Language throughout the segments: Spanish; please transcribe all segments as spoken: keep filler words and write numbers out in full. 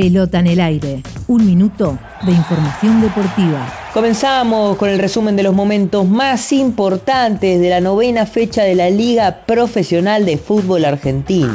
Pelota en el aire. Un minuto de información deportiva. Comenzamos con el resumen de los momentos más importantes de la novena fecha de la Liga Profesional de Fútbol Argentino.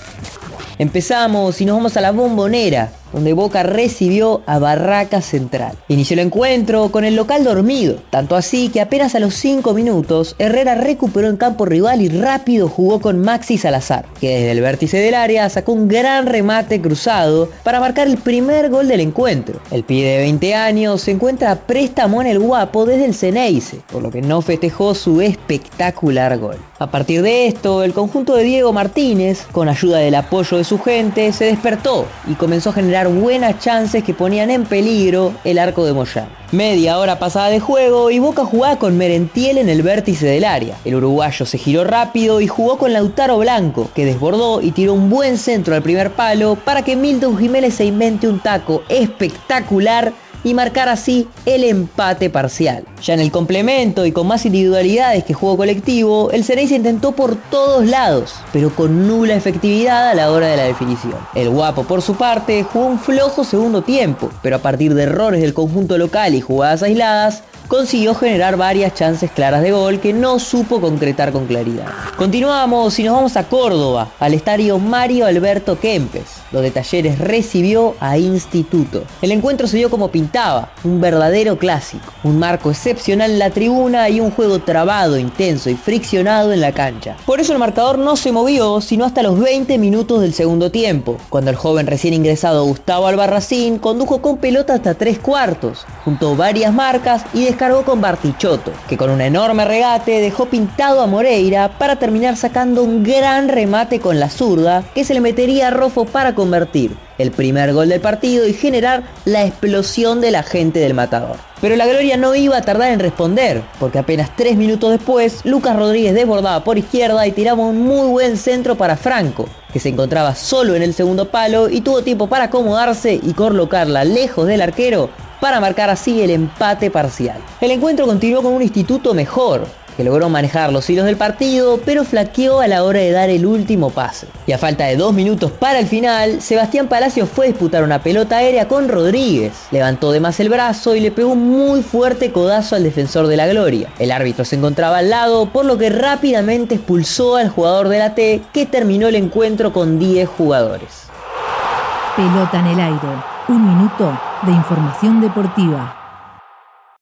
Empezamos y nos vamos a la Bombonera, donde Boca recibió a Barracas Central. Inició el encuentro con el local dormido, tanto así que apenas a los cinco minutos Herrera recuperó en campo rival y rápido jugó con Maxi Salazar, que desde el vértice del área sacó un gran remate cruzado para marcar el primer gol del encuentro. El pibe de veinte años se encuentra a préstamo en el Guapo desde el Ceneice, por lo que no festejó su espectacular gol. A partir de esto, el conjunto de Diego Martínez, con ayuda del apoyo de su gente, se despertó y comenzó a generar buenas chances que ponían en peligro el arco de Moyano. Media hora pasada de juego y Boca jugaba con Merentiel en el vértice del área. El uruguayo se giró rápido y jugó con Lautaro Blanco, que desbordó y tiró un buen centro al primer palo para que Milton Jiménez se invente un taco espectacular y marcar así el empate parcial. Ya en el complemento y con más individualidades que juego colectivo, el Ceneice intentó por todos lados, pero con nula efectividad a la hora de la definición. El Guapo, por su parte, jugó un flojo segundo tiempo, pero a partir de errores del conjunto local y jugadas aisladas, consiguió generar varias chances claras de gol que no supo concretar con claridad. Continuamos y nos vamos a Córdoba, al estadio Mario Alberto Kempes, donde Talleres recibió a Instituto. El encuentro se dio como pintaba, un verdadero clásico, un marco excepcional en la tribuna y un juego trabado, intenso y friccionado en la cancha. Por eso el marcador no se movió sino hasta los veinte minutos del segundo tiempo, cuando el joven recién ingresado Gustavo Albarracín condujo con pelota hasta tres cuartos, juntó varias marcas y descargó con Bartichotto, que con un enorme regate dejó pintado a Moreira para terminar sacando un gran remate con la zurda que se le metería a Rofo para convertir el primer gol del partido y generar la explosión de la gente del Matador. Pero la gloria no iba a tardar en responder, porque apenas tres minutos después Lucas Rodríguez desbordaba por izquierda y tiraba un muy buen centro para Franco, que se encontraba solo en el segundo palo y tuvo tiempo para acomodarse y colocarla lejos del arquero para marcar así el empate parcial. El encuentro continuó con un Instituto mejor, que logró manejar los hilos del partido, pero flaqueó a la hora de dar el último pase. Y a falta de dos minutos para el final, Sebastián Palacios fue a disputar una pelota aérea con Rodríguez. Levantó de más el brazo y le pegó un muy fuerte codazo al defensor de la Gloria. El árbitro se encontraba al lado, por lo que rápidamente expulsó al jugador de la T, que terminó el encuentro con diez jugadores. Pelota en el aire. Un minuto de información deportiva.